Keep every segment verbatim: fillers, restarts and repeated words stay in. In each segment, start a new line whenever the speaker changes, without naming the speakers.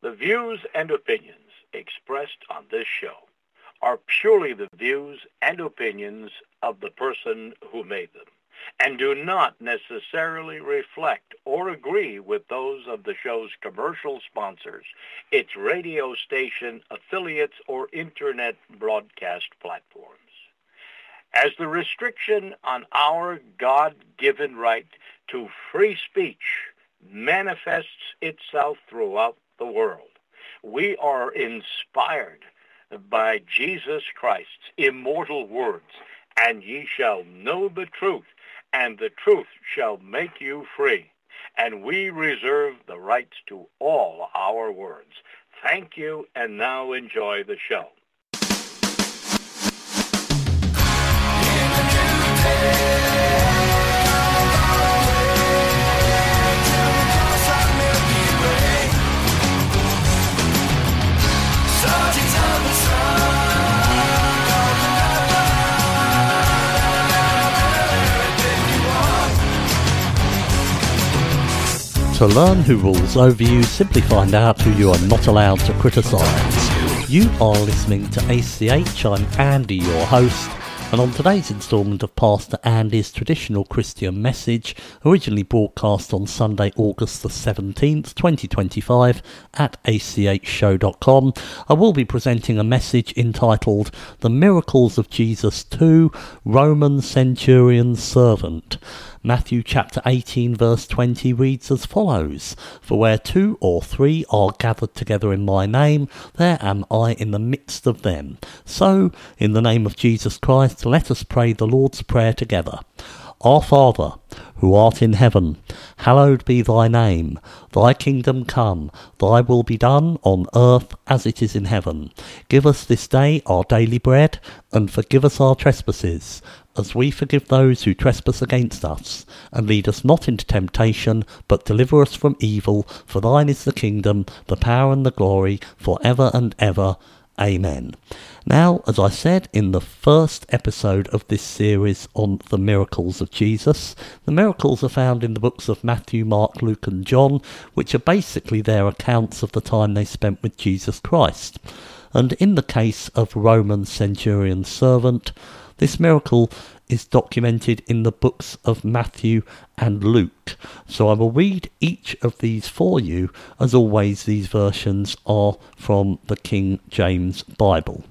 The views and opinions expressed on this show are purely the views and opinions of the person who made them, and do not necessarily reflect or agree with those of the show's commercial sponsors, its radio station affiliates, or internet broadcast platforms. As the restriction on our God-given right to free speech manifests itself throughout the world, we are inspired by Jesus Christ's immortal words, and ye shall know the truth, and the truth shall make you free. And we reserve the rights to all our words. Thank you, and now enjoy the show.
To learn who rules over you, simply find out who you are not allowed to criticise. You are listening to A C H, I'm Andy, your host, and on today's instalment of Pastor Andy's traditional Christian message, originally broadcast on Sunday, August the seventeenth, twenty twenty-five, at a c h show dot com, I will be presenting a message entitled The Miracles of Jesus two, Roman Centurion Servant. Matthew chapter eighteen verse twenty reads as follows: For where two or three are gathered together in my name, there am I in the midst of them. So, in the name of Jesus Christ, let us pray the Lord's Prayer together. Our Father, who art in heaven, hallowed be thy name. Thy kingdom come, thy will be done on earth as it is in heaven. Give us this day our daily bread, and forgive us our trespasses, as we forgive those who trespass against us. And lead us not into temptation, but deliver us from evil. For thine is the kingdom, the power and the glory, for ever and ever. Amen. Now, as I said in the first episode of this series on the miracles of Jesus, the miracles are found in the books of Matthew, Mark, Luke and John, which are basically their accounts of the time they spent with Jesus Christ. And in the case of Roman centurion servant, this miracle is documented in the books of Matthew and Luke. So I will read each of these for you. As always, these versions are from the King James Bible.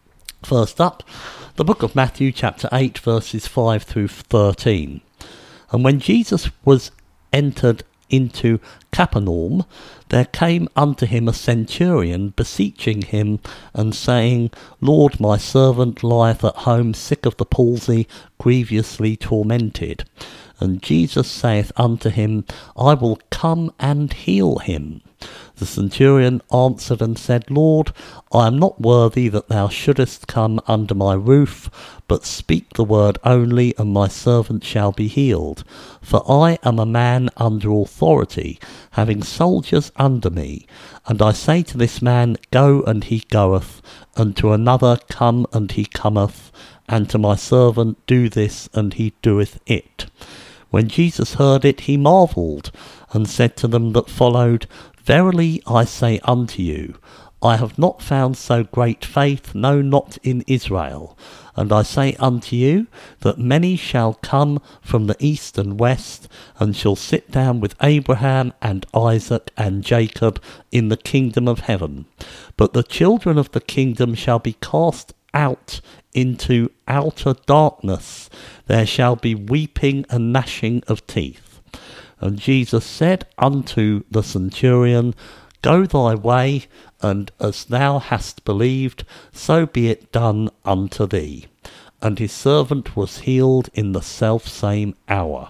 First up, the book of Matthew chapter eight verses five through thirteen. And when Jesus was entered into Capernaum, there came unto him a centurion, beseeching him, and saying, Lord, my servant lieth at home sick of the palsy, grievously tormented. And Jesus saith unto him, I will come and heal him. The centurion answered and said, Lord, I am not worthy that thou shouldest come under my roof, but speak the word only, and my servant shall be healed. For I am a man under authority, having soldiers under me. And I say to this man, Go, and he goeth, and to another, Come, and he cometh, and to my servant, Do this, and he doeth it. When Jesus heard it, he marvelled, and said to them that followed, Verily I say unto you, I have not found so great faith, no, not in Israel. And I say unto you, that many shall come from the east and west, and shall sit down with Abraham and Isaac and Jacob in the kingdom of heaven. But the children of the kingdom shall be cast out into outer darkness. There shall be weeping and gnashing of teeth. And Jesus said unto the centurion, Go thy way, and as thou hast believed, so be it done unto thee. And his servant was healed in the selfsame hour.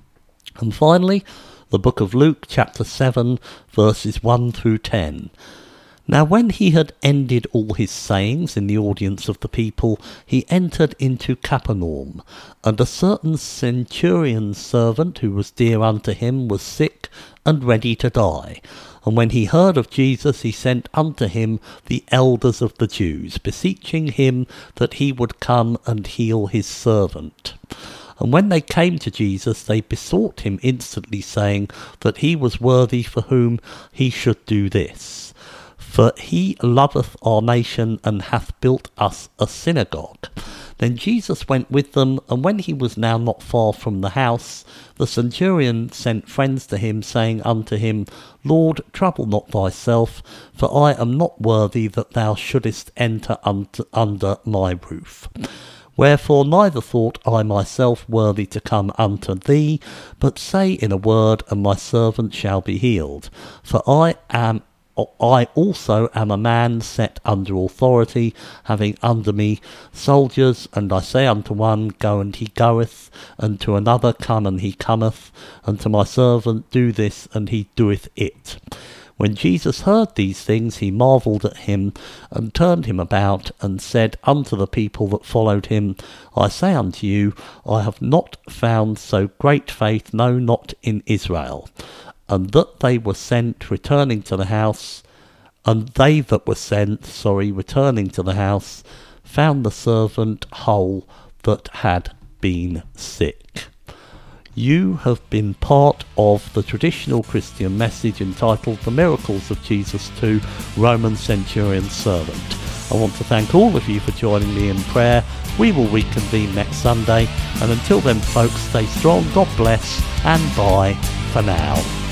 And finally, the book of Luke, chapter seven, verses one through ten. Now when he had ended all his sayings in the audience of the people, he entered into Capernaum. And a certain centurion's servant, who was dear unto him, was sick and ready to die. And when he heard of Jesus, he sent unto him the elders of the Jews, beseeching him that he would come and heal his servant. And when they came to Jesus, they besought him instantly, saying that he was worthy for whom he should do this. for he loveth our nation, and hath built us a synagogue. Then Jesus went with them, and when he was now not far from the house, the centurion sent friends to him, saying unto him, Lord, trouble not thyself, for I am not worthy that thou shouldest enter unto, under my roof. Wherefore neither thought I myself worthy to come unto thee, but say in a word, and my servant shall be healed. For I am I also am a man set under authority, having under me soldiers, and I say unto one, Go, and he goeth, and to another, Come, and he cometh, and to my servant, Do this, and he doeth it. When Jesus heard these things, he marvelled at him, and turned him about, and said unto the people that followed him, I say unto you, I have not found so great faith, no, not in Israel. And that they were sent, returning to the house, and they that were sent, sorry, returning to the house, found the servant whole that had been sick. You have been part of the traditional Christian message entitled The Miracles of Jesus to Roman Centurion Servant. I want to thank all of you for joining me in prayer. We will reconvene next Sunday, and until then folks, stay strong, God bless, and bye for now.